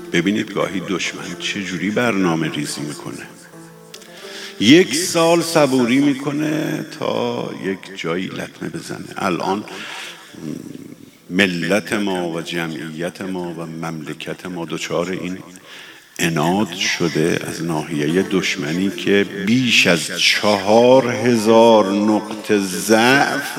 ببینید گاهی دشمن چجوری برنامه ریزی میکنه. 1 سال صبوری میکنه تا یک جایی لطمه بزنه. الان ملت ما و جمعیت ما و مملکت ما دچار این عناد شده از ناحیه دشمنی که بیش از 4000 نقطه ضعف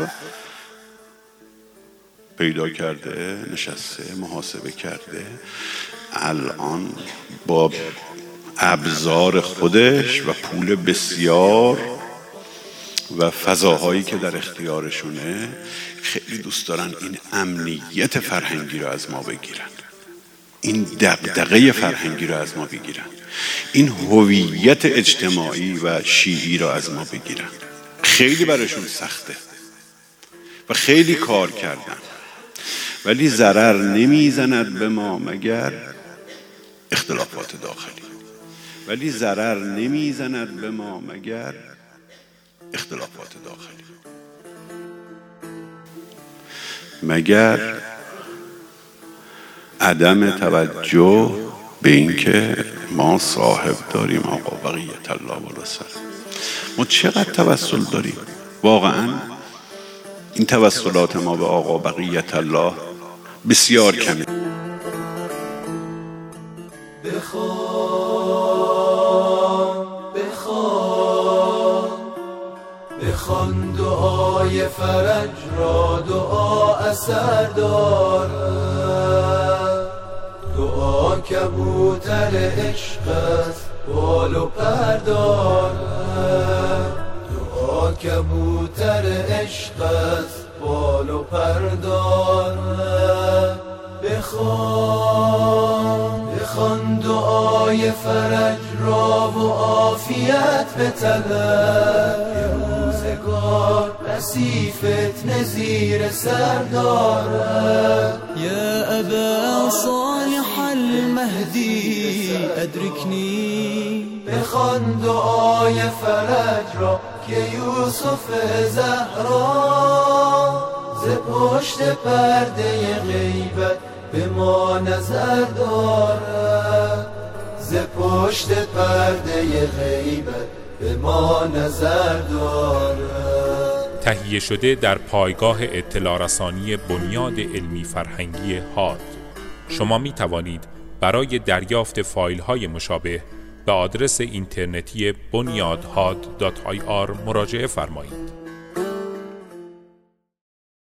پیدا کرده، نشسته محاسبه کرده. الان با ابزار خودش و پول بسیار و فضاهایی که در اختیارشونه خیلی دوست دارن این امنیت فرهنگی رو از ما بگیرن، این دغدغه فرهنگی رو از ما بگیرن، این هویت اجتماعی و شیعی رو از ما بگیرن. خیلی براشون سخته و خیلی کار کردن، ولی ضرر نمیزند به ما مگر اختلافات داخلی. ولی ضرر نمیزند به ما مگر اختلافات داخلی، مگر عدم توجه به این که ما صاحب داریم آقا بقیت الله و رسول. ما چقدر توسل داریم واقعا. این توسلات ما به آقا بقیت الله بسیار کمه. بخوان دعای فرج را، دعا اثر دارد. دعا کبوتر عشق است، بال و پر دارد. دعا کبوتر عشق است، بال و پر دارد. بخوان دعای فرج را و عافیت بطلب. روزگار بسی فتنه زیر سر دارد. یا ابا صالح المهدی ادرکنی. بخوان دعای فرج را که یوسف زهرا ز پشت پرده غیبت به ما نظر دارد. ز پشت پرده غیبت به ما نظر دارد. تهیه شده در پایگاه اطلاع رسانی بنیاد علمی فرهنگی هاد. شما می توانید برای دریافت فایل های مشابه به آدرس اینترنتی bunyadhad.ir مراجعه فرمایید.